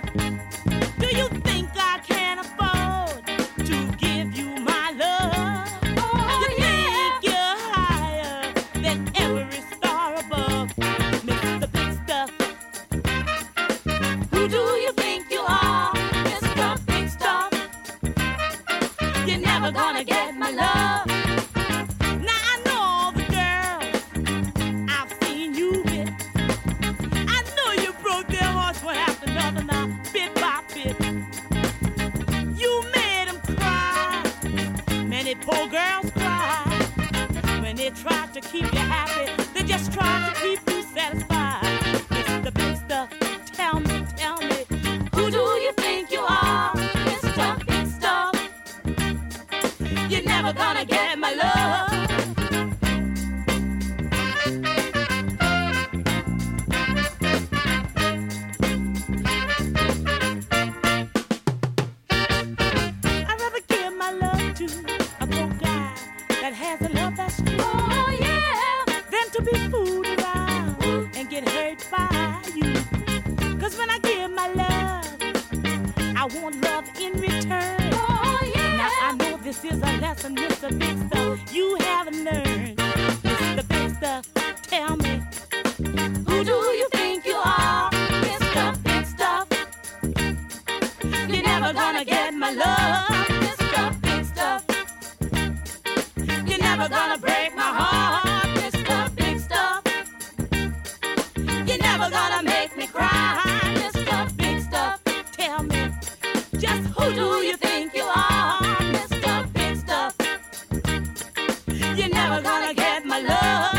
Do you think I can afford to give you my love? You think you're higher than every star above, Mr. Big Stuff? Who do you think you are, Mr. Big Stuff? You're never gonna get my love. Now I know all the girls I've seen you with. I know you broke their hearts one after another now, bit by bit. You made them cry. Many poor girls cry. When they try to keep you happy, they just try to keep you satisfied. Mr. Big Stuff, tell me, who do you think you are, Mr. Big Stuff? You're never gonna get my love. I'd rather give my love to a broke guy that has a love that's true. Oh, yeah. Than to be fooled around and get hurt by you. 'Cause when I give my love, I want love in return. Oh, yeah. Now I know this is a lesson, Mr. Big Stuff, you haven't learned. Mr. Big Stuff, tell me, who do you think you are, Mr. Big Stuff? You're never gonna get my love, Mr. Big Stuff. You're never gonna break my heart, Mr. Big Stuff. You're never gonna make me cry, Mr. Big Stuff. Tell me, just who do you think you are, Mr. Big Stuff? You're never gonna get my love.